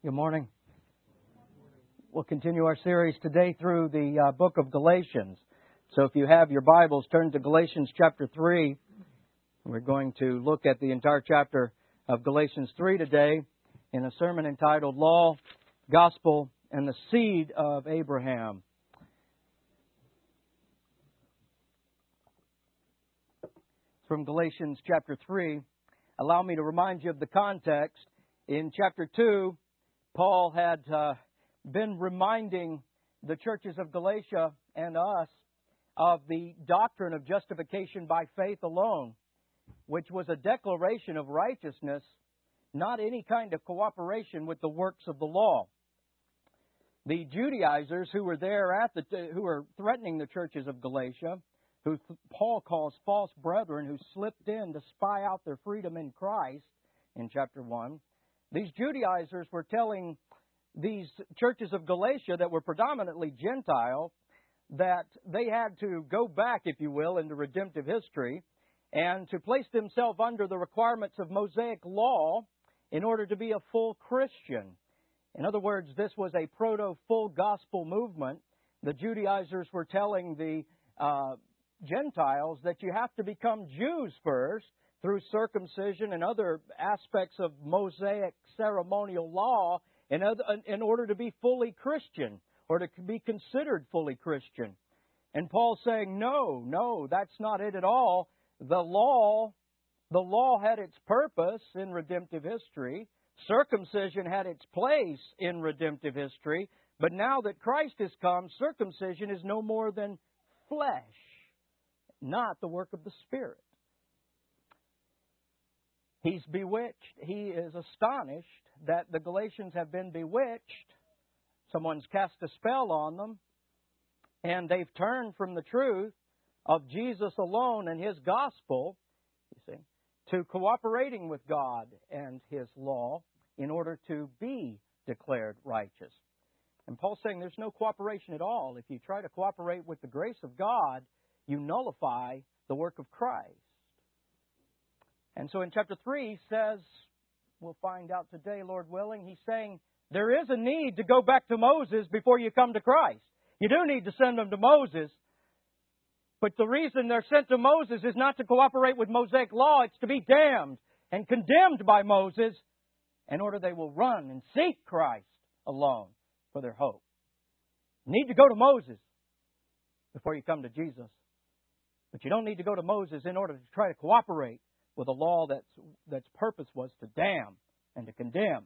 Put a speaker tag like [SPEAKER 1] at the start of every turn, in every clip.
[SPEAKER 1] Good morning. We'll continue our series today through the book of Galatians. So if you have your Bibles, turn to Galatians chapter 3. We're going to look at the entire chapter of Galatians 3 today in a sermon entitled Law, Gospel, and the Seed of Abraham. From Galatians chapter 3, allow me to remind you of the context. In chapter 2, Paul had been reminding the churches of Galatia and us of the doctrine of justification by faith alone, which was a declaration of righteousness, not any kind of cooperation with the works of the law. The Judaizers who were there who were threatening the churches of Galatia, who Paul calls false brethren, who slipped in to spy out their freedom in Christ in chapter 1. These Judaizers were telling these churches of Galatia that were predominantly Gentile that they had to go back, if you will, into redemptive history and to place themselves under the requirements of Mosaic law in order to be a full Christian. In other words, this was a proto-full gospel movement. The Judaizers were telling the Gentiles that you have to become Jews first through circumcision and other aspects of Mosaic ceremonial law in order to be fully Christian or to be considered fully Christian. And Paul's saying, no, that's not it at all. The law had its purpose in redemptive history. Circumcision had its place in redemptive history. But now that Christ has come, circumcision is no more than flesh, not the work of the Spirit. He's bewitched. He is astonished that the Galatians have been bewitched. Someone's cast a spell on them, and they've turned from the truth of Jesus alone and His gospel, you see, to cooperating with God and His law in order to be declared righteous. And Paul's saying there's no cooperation at all. If you try to cooperate with the grace of God, you nullify the work of Christ. And so in chapter 3, he says, we'll find out today, Lord willing, he's saying there is a need to go back to Moses before you come to Christ. You do need to send them to Moses. But the reason they're sent to Moses is not to cooperate with Mosaic law. It's to be damned and condemned by Moses in order they will run and seek Christ alone for their hope. You need to go to Moses before you come to Jesus. But you don't need to go to Moses in order to try to cooperate with a law that's purpose was to damn and to condemn.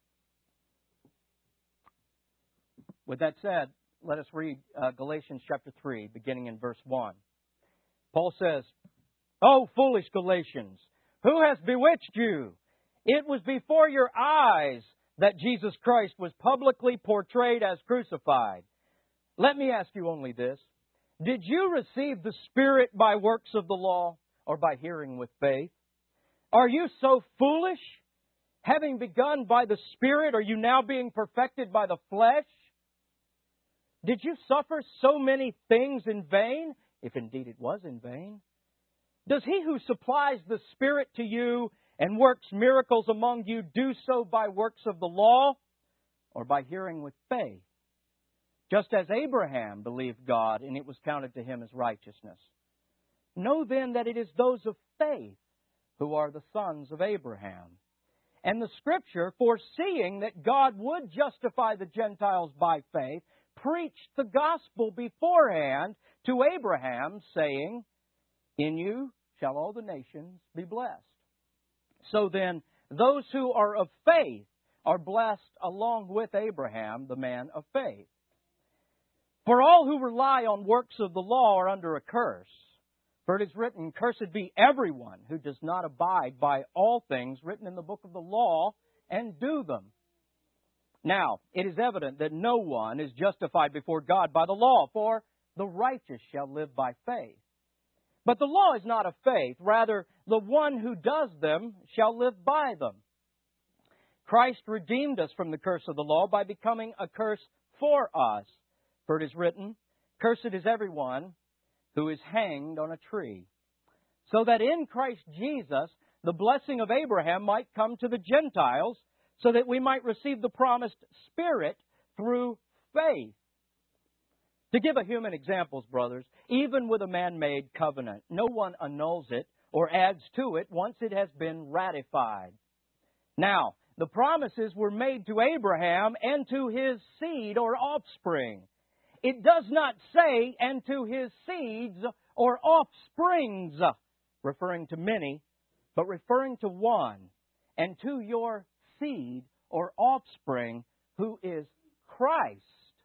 [SPEAKER 1] With that said, let us read Galatians chapter 3, beginning in verse 1. Paul says, "O foolish Galatians, who has bewitched you? It was before your eyes that Jesus Christ was publicly portrayed as crucified. Let me ask you only this. Did you receive the Spirit by works of the law or by hearing with faith? Are you so foolish? Having begun by the Spirit, are you now being perfected by the flesh? Did you suffer so many things in vain, if indeed it was in vain? Does He who supplies the Spirit to you and works miracles among you do so by works of the law or by hearing with faith? Just as Abraham believed God, and it was counted to him as righteousness. Know then that it is those of faith who are the sons of Abraham. And the Scripture, foreseeing that God would justify the Gentiles by faith, preached the gospel beforehand to Abraham, saying, In you shall all the nations be blessed. So then, those who are of faith are blessed along with Abraham, the man of faith. For all who rely on works of the law are under a curse. For it is written, Cursed be everyone who does not abide by all things written in the book of the law and do them. Now, it is evident that no one is justified before God by the law, for the righteous shall live by faith. But the law is not of faith. Rather, the one who does them shall live by them. Christ redeemed us from the curse of the law by becoming a curse for us. For it is written, Cursed is everyone who is hanged on a tree, so that in Christ Jesus the blessing of Abraham might come to the Gentiles, so that we might receive the promised Spirit through faith. To give a human example, brothers, even with a man-made covenant, no one annuls it or adds to it once it has been ratified. Now, the promises were made to Abraham and to his seed or offspring. It does not say, and to his seeds or offsprings, referring to many, but referring to one, and to your seed or offspring, who is Christ.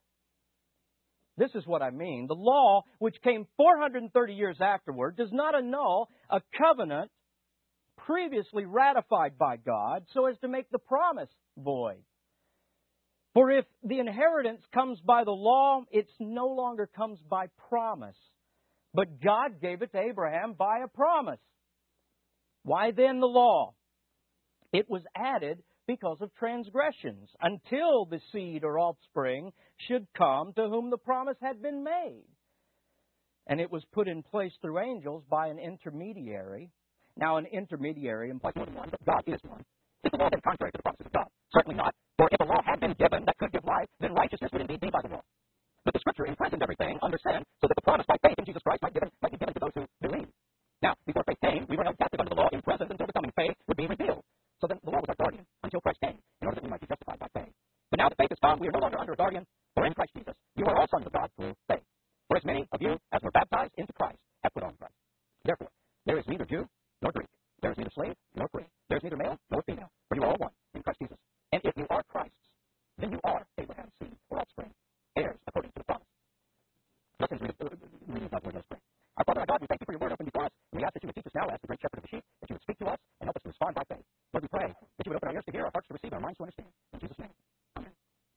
[SPEAKER 1] This is what I mean. The law, which came 430 years afterward, does not annul a covenant previously ratified by God so as to make the promise void. For if the inheritance comes by the law, it no longer comes by promise. But God gave it to Abraham by a promise. Why then the law? It was added because of transgressions, until the seed or offspring should come to whom the promise had been made. And it was put in place through angels by an intermediary. Now, an intermediary implies more than one, but God is one. Is the law then contrary to the promises of God? Certainly not. For if a law had been given that could give life, then righteousness would indeed be by the law. But the Scripture imprisoned everything under sin, so that the promise by faith in Jesus Christ might be given to those who believe. Now, before faith came, we were held captive under the law, imprisoned until the coming faith would be revealed. So then the law was our guardian until Christ came, in order that we might be justified by faith. But now that faith is come, we are no longer under a guardian, for in Christ Jesus you are all sons of God through faith. For as many of you as were baptized into Christ have put on Christ. Therefore, there is neither Jew nor Greek. There is neither slave nor free. There is neither male nor female. For you are all one in Christ Jesus. And if you are Christ's, then you are Abraham's seed or offspring, heirs according to the promise. Let's read God's word. Let's pray. Our Father, our God, we thank you for your word open before us. And we ask that you would teach us now, as the great shepherd of the sheep, that you would speak to us and help us to respond by faith. Lord, we pray that you would open our ears to hear, our hearts to receive, and our minds to understand. In Jesus' name. Amen.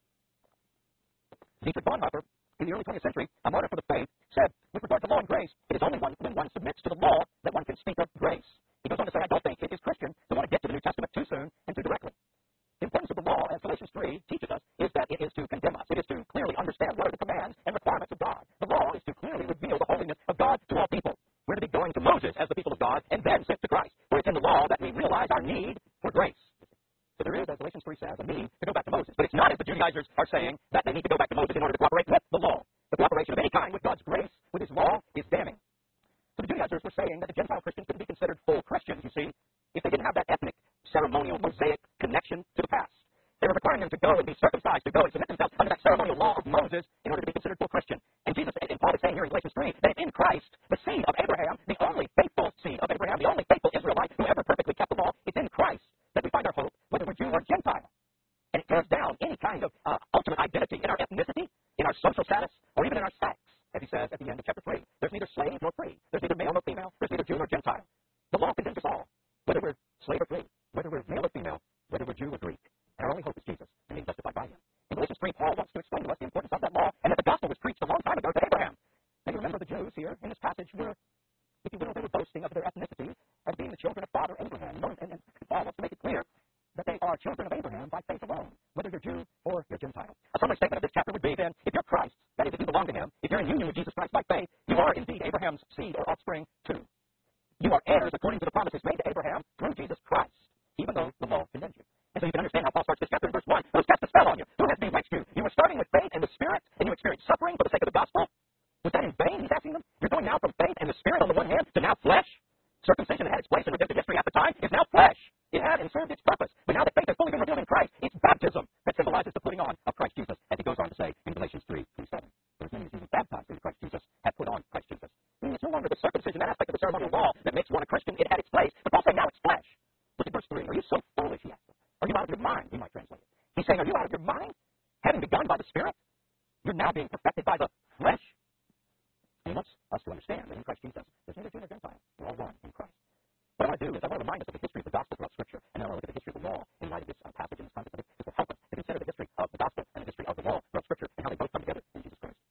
[SPEAKER 1] Dietrich Bonhoeffer, in the early 20th century, a martyr for the faith, said, with regard to law and grace, it is only when one submits to the law that one can speak of grace. He goes on to say, I don't think it is Christian to want to get to the New Testament too soon and too directly. The importance of the law, as Galatians 3 teaches us, is that it is to condemn us. It is to clearly understand what are the commands and requirements of God. The law is to clearly reveal the holiness of God to all people. We're to be going to Moses as the people of God and then sent to Christ. For it's in the law that we realize our need for grace. So there is, as Galatians 3 says, a need to go back to Moses. But it's not, as the Judaizers are saying, that they need to go back to Moses in order to cooperate with the law. The cooperation of any kind with God's grace, with His law, is damning. So the Judaizers were saying that the Gentile Christians couldn't be considered full Christians, you see, if they didn't have that ethnic, ceremonial, Mosaic connection to the past. They were requiring them to go and be circumcised, to go and submit themselves under that ceremonial law of Moses in order to be considered full Christian. And Jesus, and Paul is saying here in Galatians 3, that in Christ, the seed of Abraham, the only faithful seed of Abraham, the only faithful Israelite who ever perfectly kept the law, it's in Christ that we find our hope, whether we're Jew or Gentile. And it tears down any kind of ultimate identity in our ethnicity, in our social status, or even in our sex. As he says at the end of chapter 3, there's neither slave nor free. There's neither male nor female. There's neither Jew nor Gentile. The law condemns us all, whether we're slave or free, whether we're male or female, whether we're Jew or Greek. And our only hope is Jesus, and being justified by Him. In Galatians 3, Paul wants to explain to us the importance of that law, and that the gospel was preached a long time ago to Abraham. Now you remember the Jews here in this passage were, if you will, they were boasting of their ethnicity as being the children of Father Abraham. And Paul wants to make it clear that they are children of Abraham by faith alone, whether you're Jew or you're Gentile. A summary statement of this chapter would be then, if you're Christ, that is, if you belong to Him, if you're in union with Jesus Christ by faith, you are indeed Abraham's seed or offspring too. You are heirs according to the promises made to Abraham through Jesus Christ, even though the law condemns you. And so you can understand how Paul starts this chapter in verse 1. Whose cast a spell on you? Who has bewitched you? You were starting with faith and the Spirit, and you experienced suffering for the sake of the gospel. Was that in vain, he's asking them? You're going now from faith and the Spirit on the one hand to now flesh? Circumcision that had its place in redemptive history at the time is now flesh. It had and served its purpose. But now that faith has fully been revealed in Christ, it's baptism that symbolizes the putting on of Christ Jesus, as he goes on to say in Galatians 3:7. For as many as you baptized into Christ Jesus have put on Christ Jesus. It's no longer the circumcision, that aspect of the ceremonial law, that makes one a Christian. It had its place. But Paul's saying now it's flesh. Look at verse 3. Are you so foolish, he asks them? Are you out of your mind? We might translate it. He's saying, are you out of your mind? Having begun by the Spirit, you're now being perfected by the flesh. And he wants us to understand that in Christ Jesus, there's neither Jew nor Gentile. We're all one in Christ. What I want to do is I want to remind us of the history of the gospel throughout Scripture, and then I want to look at the history of the law in light of this passage and this concept. This will help us to consider the history of the gospel and the history of the law throughout Scripture and how they both come together in Jesus Christ.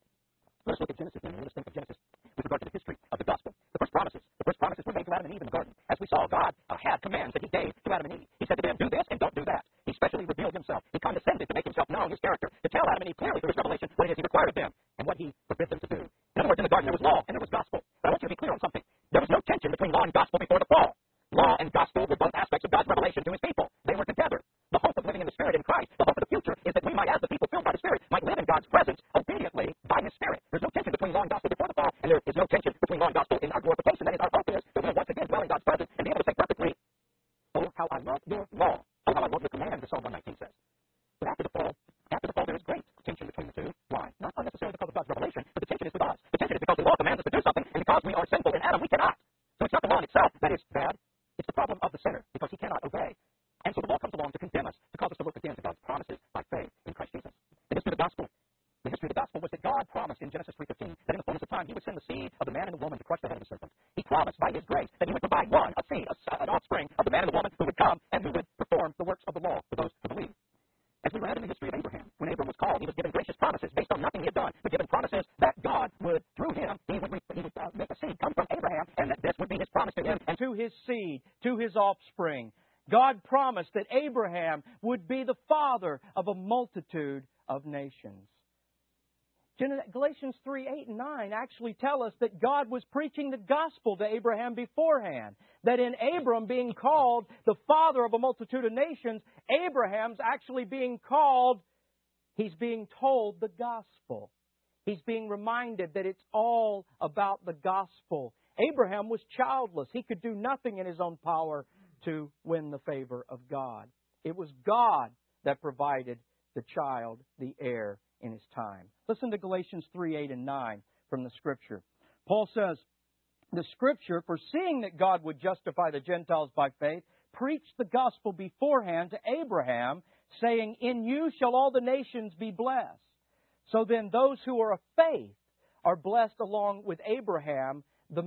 [SPEAKER 1] Let's look at Genesis then, and let us think of Genesis with regard to the history of the gospel. The first promises were made to Adam and Eve in the garden. As we saw, God had commands that He gave to Adam and Eve. He said to them, do this and don't do that. He specially revealed Himself. He condescended to make Himself known, His character, to tell Adam and Eve clearly through His revelation what it is He required of them and what He forbid them to do. In other words, in the garden there was law and there was gospel. But I want you to be clear on something. There was no tension between law and gospel before the fall. Law and gospel were both aspects of God's revelation to His people. They were together. The hope of
[SPEAKER 2] Spirit in Christ. The hope of the future is that we might, as the people filled by the Spirit, might live in God's presence obediently by His Spirit. There's no tension between law and gospel before the fall, and there is no tension between law and gospel in our glorification. That is, our hope is that we'll once again dwell in God's presence and be able to say perfectly, oh, how I love your law. Oh, how I love your commands, as Psalm 119 says. But after the fall, there is great tension between the two. Why? Not unnecessarily because of God's revelation, but the tension is with us. The tension is because the law commands us to do something, and because we are sinful in Adam, we cannot. So it's not the law in itself that is bad. It's the problem of the sinner, because he cannot obey. And so the law comes along to condemn us, to cause us to look again to God's promises by faith in Christ Jesus. The history of the gospel. The history of the gospel was that God promised in Genesis 3:15 that in the fullness of time He would send the seed of the man and the woman to crush the head of the serpent. He promised by His grace that He would provide one, a seed, an offspring of the man and the woman who would come and who would perform the works of the law for those who believe. As we read in the history of Abraham, when Abram was called, he was given gracious promises based on nothing he had done, but given promises that God would, through him, he would make a seed come from Abraham, and that this would be His promise to him.
[SPEAKER 1] And to his seed, to his offspring, God promised that Abraham would be the father of a multitude of nations. Galatians 3:8 and 9 actually tell us that God was preaching the gospel to Abraham beforehand. That in Abram being called the father of a multitude of nations, Abraham's actually being called, he's being told the gospel. He's being reminded that it's all about the gospel. Abraham was childless. He could do nothing in his own power to win the favor of God. It was God that provided the child, the heir, in his time. Listen to Galatians 3:8 and 9 from the Scripture. Paul says, the Scripture, foreseeing that God would justify the Gentiles by faith, preached the gospel beforehand to Abraham, saying, in you shall all the nations be blessed. So then those who are of faith are blessed along with Abraham,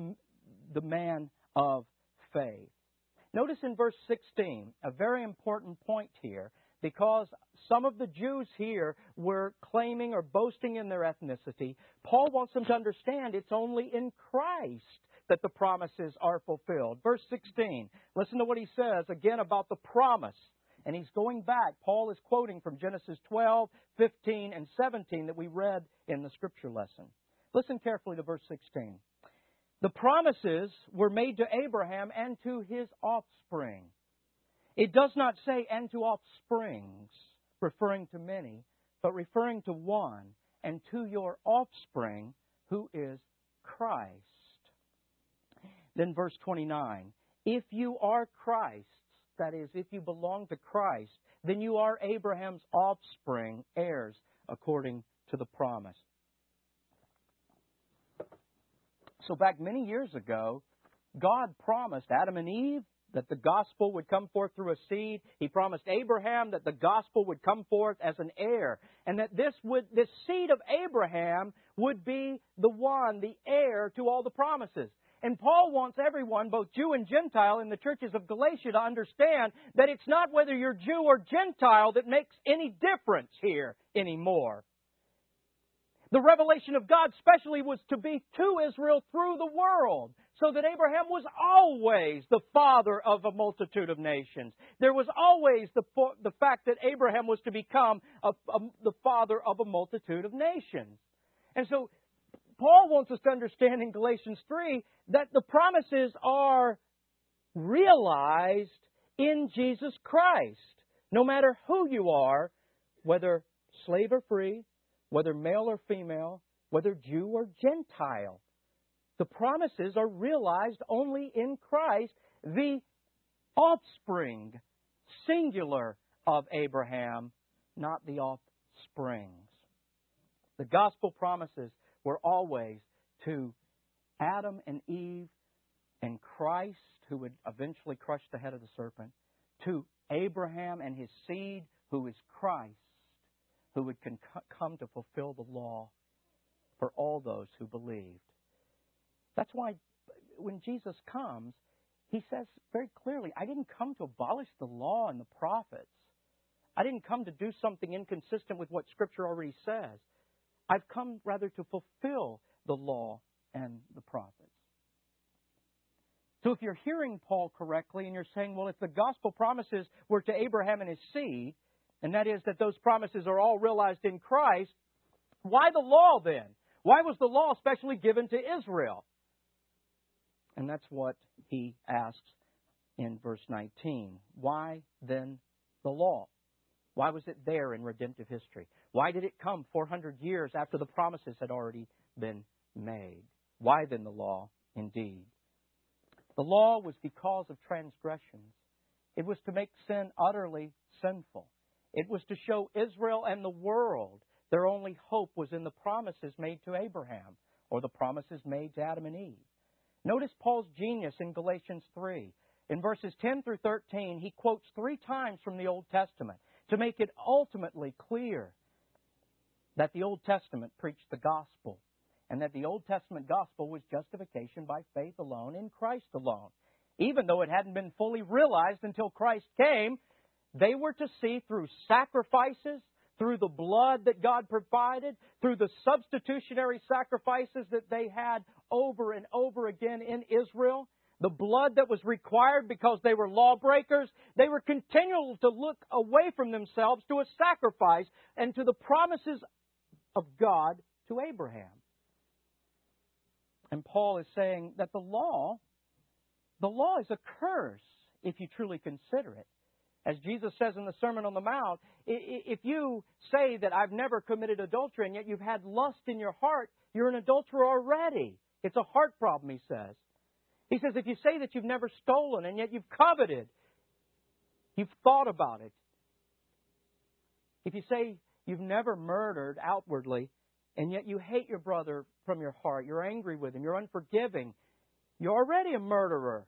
[SPEAKER 1] the man of faith. Notice in verse 16, a very important point here, because some of the Jews here were claiming or boasting in their ethnicity. Paul wants them to understand it's only in Christ that the promises are fulfilled. Verse 16, listen to what he says again about the promise. And he's going back. Paul is quoting from Genesis 12, 15, and 17 that we read in the Scripture lesson. Listen carefully to verse 16. The promises were made to Abraham and to his offspring. It does not say, and to offsprings, referring to many, but referring to one, and to your offspring, who is Christ. Then verse 29, if you are Christ's, that is, if you belong to Christ, then you are Abraham's offspring, heirs, according to the promise. So back many years ago, God promised Adam and Eve that the gospel would come forth through a seed. He promised Abraham that the gospel would come forth as an heir. And that this seed of Abraham would be the heir to all the promises. And Paul wants everyone, both Jew and Gentile, in the churches of Galatia to understand that it's not whether you're Jew or Gentile that makes any difference here anymore. The revelation of God especially was to be to Israel through the world, so that Abraham was always the father of a multitude of nations. There was always the fact that Abraham was to become the father of a multitude of nations. And so Paul wants us to understand in Galatians 3 that the promises are realized in Jesus Christ. No matter who you are, whether slave or free, whether male or female, whether Jew or Gentile. The promises are realized only in Christ, the offspring, singular, of Abraham, not the offsprings. The gospel promises were always to Adam and Eve and Christ, who would eventually crush the head of the serpent, to Abraham and his seed, who is Christ, who would come to fulfill the law for all those who believed. That's why when Jesus comes, He says very clearly, I didn't come to abolish the law and the prophets. I didn't come to do something inconsistent with what Scripture already says. I've come rather to fulfill the law and the prophets. So if you're hearing Paul correctly and you're saying, well, if the gospel promises were to Abraham and his seed, and that is that those promises are all realized in Christ, why the law then? Why was the law especially given to Israel? And that's what he asks in verse 19. Why then the law? Why was it there in redemptive history? Why did it come 400 years after the promises had already been made? Why then the law? Indeed, the law was because of transgressions. It was to make sin utterly sinful. It was to show Israel and the world their only hope was in the promises made to Abraham or the promises made to Adam and Eve. Notice Paul's genius in Galatians 3. In verses 10 through 13, he quotes 3 times from the Old Testament to make it ultimately clear that the Old Testament preached the gospel and that the Old Testament gospel was justification by faith alone in Christ alone. Even though it hadn't been fully realized until Christ came, they were to see through sacrifices, through the blood that God provided, through the substitutionary sacrifices that they had over and over again in Israel, the blood that was required because they were lawbreakers, they were continual to look away from themselves to a sacrifice and to the promises of God to Abraham. And Paul is saying that the law is a curse if you truly consider it. As Jesus says in the Sermon on the Mount, if you say that I've never committed adultery and yet you've had lust in your heart, you're an adulterer already. It's a heart problem, he says. He says if you say that you've never stolen and yet you've coveted, you've thought about it. If you say you've never murdered outwardly and yet you hate your brother from your heart, you're angry with him, you're unforgiving, you're already a murderer.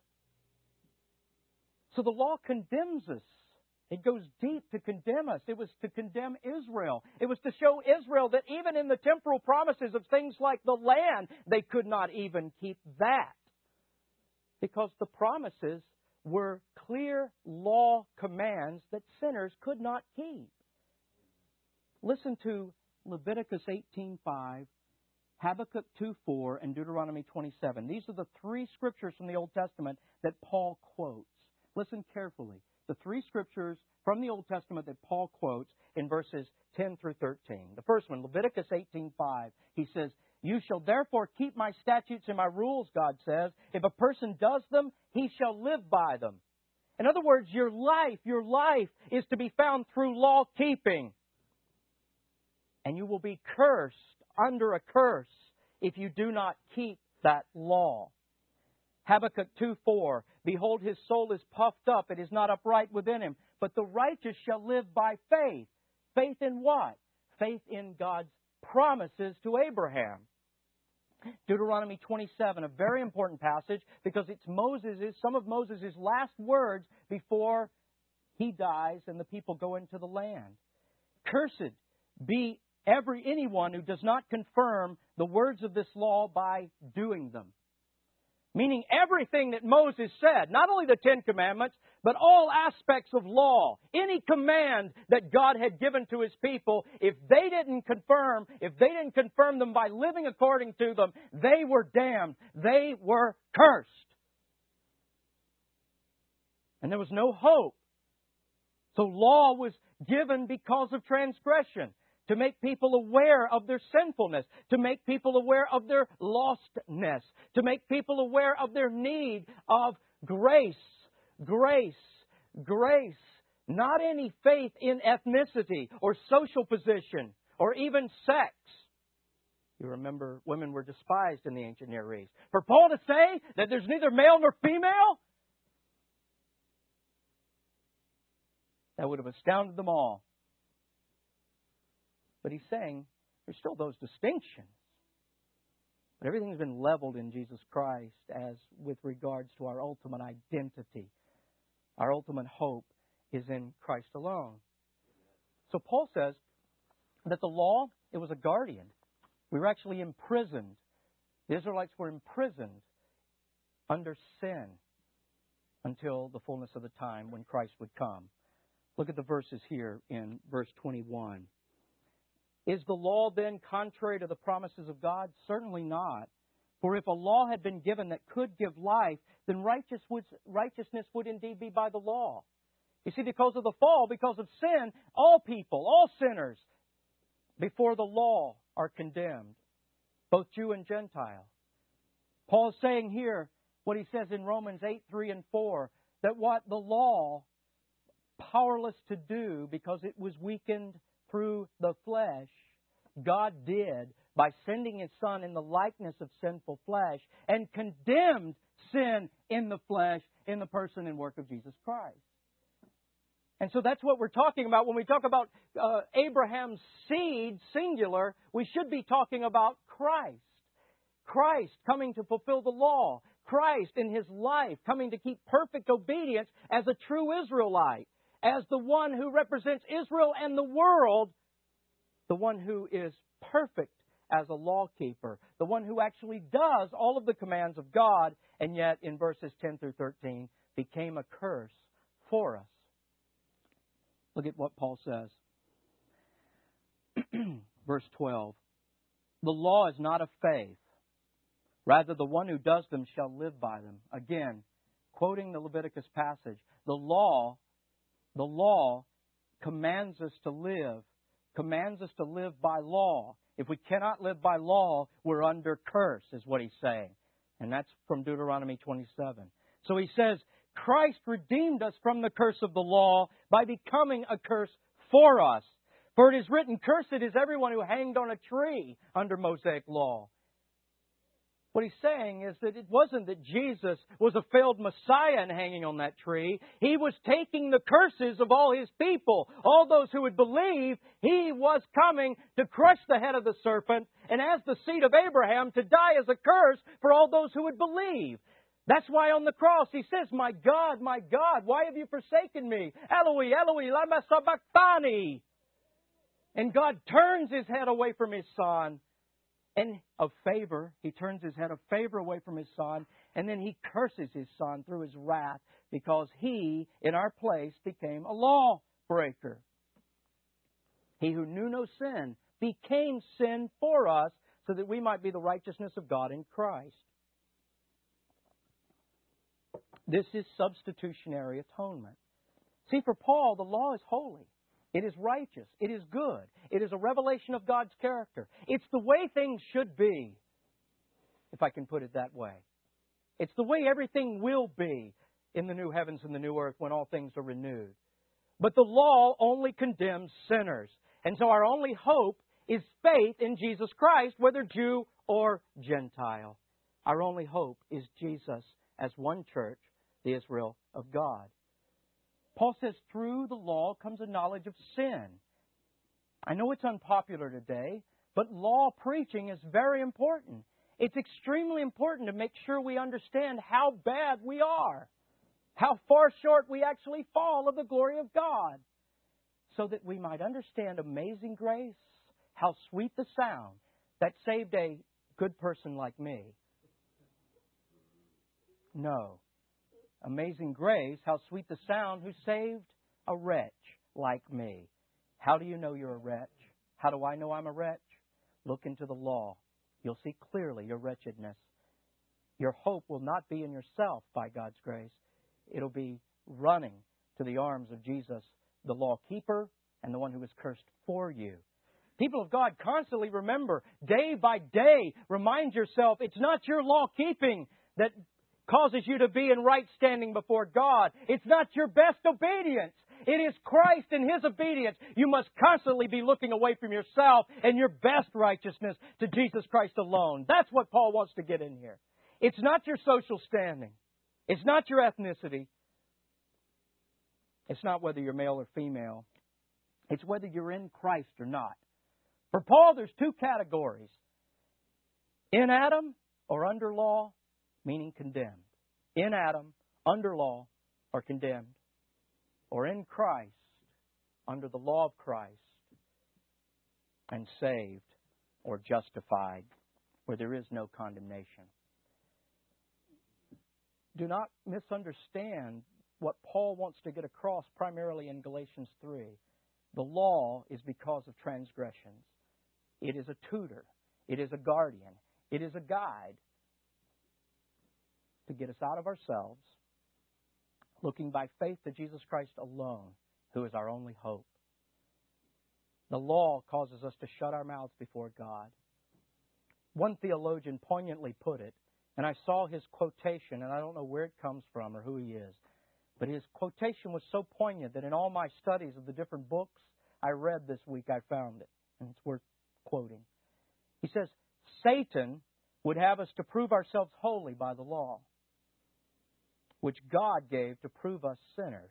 [SPEAKER 1] So the law condemns us. It goes deep to condemn us. It was to condemn Israel. It was to show Israel that even in the temporal promises of things like the land, they could not even keep that. Because the promises were clear law commands that sinners could not keep. Listen to Leviticus 18:5, Habakkuk 2:4, and Deuteronomy 27. These are the 3 scriptures from the Old Testament that Paul quotes. Listen carefully. The 3 scriptures from the Old Testament that Paul quotes in verses 10 through 13. The first one, Leviticus 18:5. He says, "You shall therefore keep my statutes and my rules," God says. "If a person does them, he shall live by them." In other words, your life is to be found through law keeping. And you will be cursed under a curse if you do not keep that law. Habakkuk 2:4, "Behold, his soul is puffed up, it is not upright within him. But the righteous shall live by faith." Faith in what? Faith in God's promises to Abraham. Deuteronomy 27, a very important passage because it's some of Moses' last words before he dies and the people go into the land. "Cursed be anyone who does not confirm the words of this law by doing them." Meaning everything that Moses said, not only the 10 Commandments, but all aspects of law, any command that God had given to His people, if they didn't confirm them by living according to them, they were damned. They were cursed. And there was no hope. So law was given because of transgression, to make people aware of their sinfulness, to make people aware of their lostness, to make people aware of their need of grace. Grace. Grace. Not any faith in ethnicity or social position or even sex. You remember women were despised in the ancient Near East. For Paul to say that there's neither male nor female, that would have astounded them all. But he's saying there's still those distinctions. But everything's been leveled in Jesus Christ as with regards to our ultimate identity. Our ultimate hope is in Christ alone. So Paul says that the law, it was a guardian. We were actually imprisoned. The Israelites were imprisoned under sin until the fullness of the time when Christ would come. Look at the verses here in verse 21. Is the law then contrary to the promises of God? Certainly not. For if a law had been given that could give life, then righteousness would indeed be by the law. You see, because of the fall, because of sin, all people, all sinners, before the law are condemned, both Jew and Gentile. Paul is saying here what he says in Romans 8:3 and 4, that what the law powerless to do because it was weakened through the flesh, God did by sending His Son in the likeness of sinful flesh and condemned sin in the flesh in the person and work of Jesus Christ. And so that's what we're talking about. When we talk about Abraham's seed, singular, we should be talking about Christ. Christ coming to fulfill the law. Christ in His life coming to keep perfect obedience as a true Israelite. As the one who represents Israel and the world. The one who is perfect as a lawkeeper. The one who actually does all of the commands of God. And yet in verses 10 through 13 became a curse for us. Look at what Paul says. Verse 12. The law is not of faith. Rather, the one who does them shall live by them. Again, quoting the Leviticus passage, the law commands us to live by law. If we cannot live by law, we're under curse, is what he's saying. And that's from Deuteronomy 27. So he says, Christ redeemed us from the curse of the law by becoming a curse for us. For it is written, cursed is everyone who hanged on a tree under Mosaic law. What he's saying is that it wasn't that Jesus was a failed Messiah and hanging on that tree. He was taking the curses of all His people, all those who would believe He was coming to crush the head of the serpent and as the seed of Abraham to die as a curse for all those who would believe. That's why on the cross He says, my God, why have you forsaken me? Eloi, Eloi, lama sabachthani. And God turns His head away from His Son. And of favor, He turns His head of favor away from His Son. And then He curses His Son through His wrath because He, in our place, became a lawbreaker. He who knew no sin became sin for us so that we might be the righteousness of God in Christ. This is substitutionary atonement. See, for Paul, the law is holy. It is righteous. It is good. It is a revelation of God's character. It's the way things should be, if I can put it that way. It's the way everything will be in the new heavens and the new earth when all things are renewed. But the law only condemns sinners. And so our only hope is faith in Jesus Christ, whether Jew or Gentile. Our only hope is Jesus as one church, the Israel of God. Paul says through the law comes a knowledge of sin. I know it's unpopular today, but law preaching is very important. It's extremely important to make sure we understand how bad we are, how far short we actually fall of the glory of God, so that we might understand amazing grace, how sweet the sound that saved a good person like me. No. Amazing grace, how sweet the sound who saved a wretch like me. How do you know you're a wretch? How do I know I'm a wretch? Look into the law. You'll see clearly your wretchedness. Your hope will not be in yourself by God's grace. It'll be running to the arms of Jesus, the law keeper and the one who was cursed for you. People of God, constantly remember, day by day, remind yourself, it's not your law keeping that causes you to be in right standing before God. It's not your best obedience. It is Christ and His obedience. You must constantly be looking away from yourself and your best righteousness to Jesus Christ alone. That's what Paul wants to get in here. It's not your social standing. It's not your ethnicity. It's not whether you're male or female. It's whether you're in Christ or not. For Paul, there's two categories. In Adam or under law, meaning condemned. In Adam, under law, or condemned. Or in Christ, under the law of Christ, and saved or justified, where there is no condemnation. Do not misunderstand what Paul wants to get across primarily in Galatians 3. The law is because of transgressions. It is a tutor. It is a guardian. It is a guide to get us out of ourselves, looking by faith to Jesus Christ alone, who is our only hope. The law causes us to shut our mouths before God. One theologian poignantly put it, and I saw his quotation, and I don't know where it comes from or who he is, But his quotation was so poignant that in all my studies of the different books I read this week, I found it. And it's worth quoting. He says, Satan would have us to prove ourselves holy by the law, which God gave to prove us sinners.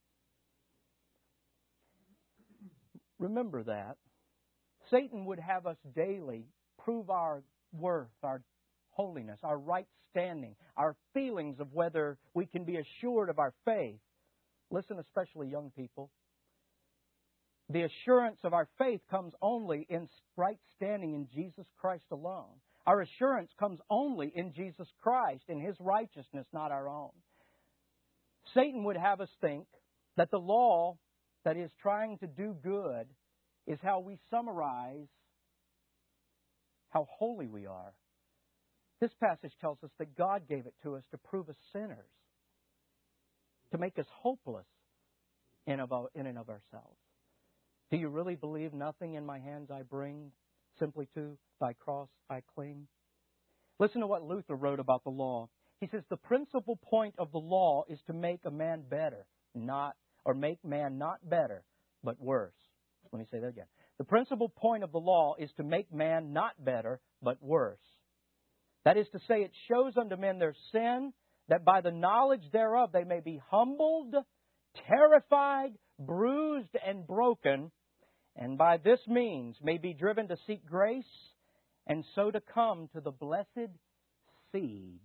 [SPEAKER 1] Remember that. Satan would have us daily prove our worth, our holiness, our right standing, our feelings of whether we can be assured of our faith. Listen, especially young people. The assurance of our faith comes only in right standing in Jesus Christ alone. Our assurance comes only in Jesus Christ, in His righteousness, not our own. Satan would have us think that the law that is trying to do good is how we summarize how holy we are. This passage tells us that God gave it to us to prove us sinners, to make us hopeless in and of ourselves. Do you really believe nothing in my hands I bring, simply to thy cross I cling? Listen to what Luther wrote about the law. He says, the principal point of the law is to make a man better, make man not better, but worse. Let me say that again. The principal point of the law is to make man not better, but worse. That is to say, it shows unto men their sin, that by the knowledge thereof they may be humbled, terrified, bruised, and broken, and by this means may be driven to seek grace, and so to come to the blessed seed.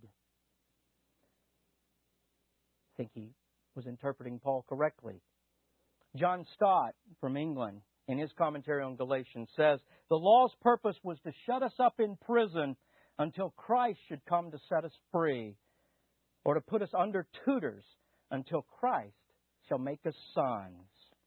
[SPEAKER 1] I think he was interpreting Paul correctly. John Stott from England, in his commentary on Galatians, says, the law's purpose was to shut us up in prison until Christ should come to set us free, or to put us under tutors until Christ shall make us sons.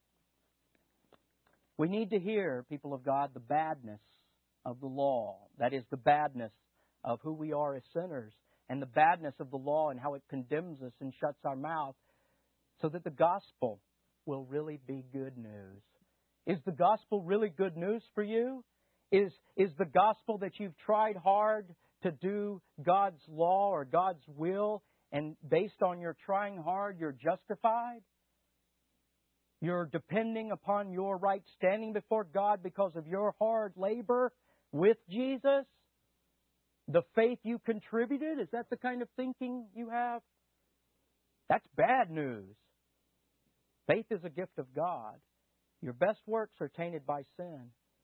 [SPEAKER 1] We need to hear, people of God, the badness of the law. That is, the badness of who we are as sinners, and the badness of the law and how it condemns us and shuts our mouth, so that the gospel will really be good news. Is the gospel really good news for you? Is the gospel that you've tried hard to do God's law or God's will, and based on your trying hard, you're justified? You're depending upon your right standing before God because of your hard labor with Jesus? The faith you contributed? Is that the kind of thinking you have? That's bad news. Faith is a gift of God. Your best works are tainted by sin.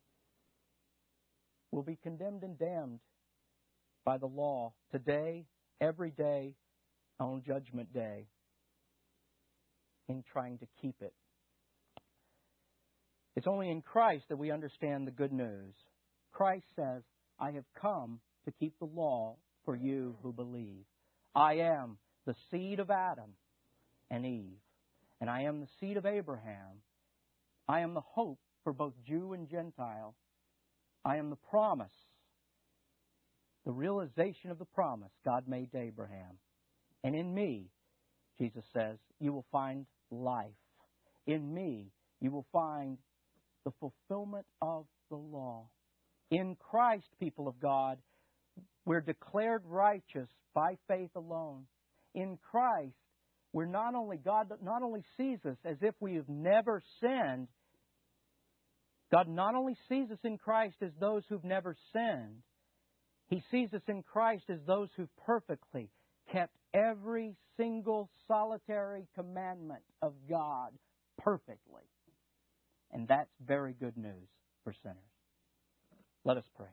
[SPEAKER 1] Will be condemned and damned by the law today, every day, on Judgment Day, in trying to keep it. It's only in Christ that we understand the good news. Christ says, I have come to keep the law for you who believe. I am the seed of Adam and Eve, and I am the seed of Abraham. I am the hope for both Jew and Gentile. I am the promise, the realization of the promise God made to Abraham. And in me, Jesus says, you will find life. In me, you will find the fulfillment of the law. In Christ, people of God, we're declared righteous by faith alone. In Christ, God not only sees us as if we have never sinned, God not only sees us in Christ as those who've never sinned, He sees us in Christ as those who've perfectly kept every single solitary commandment of God perfectly. And that's very good news for sinners. Let us pray.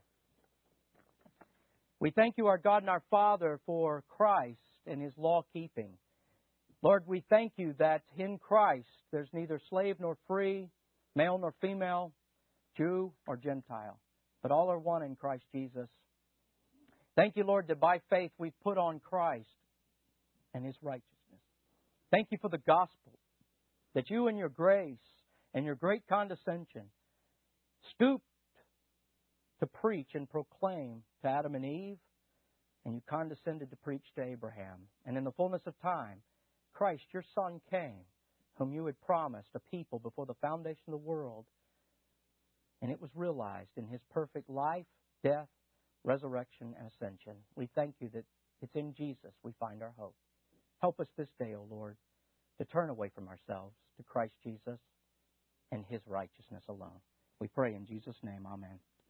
[SPEAKER 1] We thank you, our God and our Father, for Christ and His law-keeping. Lord, we thank you that in Christ there's neither slave nor free, male nor female, Jew or Gentile, but all are one in Christ Jesus. Thank you, Lord, that by faith we've put on Christ and His righteousness. Thank you for the gospel, that you in your grace and your great condescension stooped to preach and proclaim to Adam and Eve, and you condescended to preach to Abraham. And in the fullness of time, Christ, your Son, came, whom you had promised a people before the foundation of the world. And it was realized in His perfect life, death, resurrection, and ascension. We thank you that it's in Jesus we find our hope. Help us this day, O Lord, to turn away from ourselves to Christ Jesus and His righteousness alone. We pray in Jesus' name. Amen.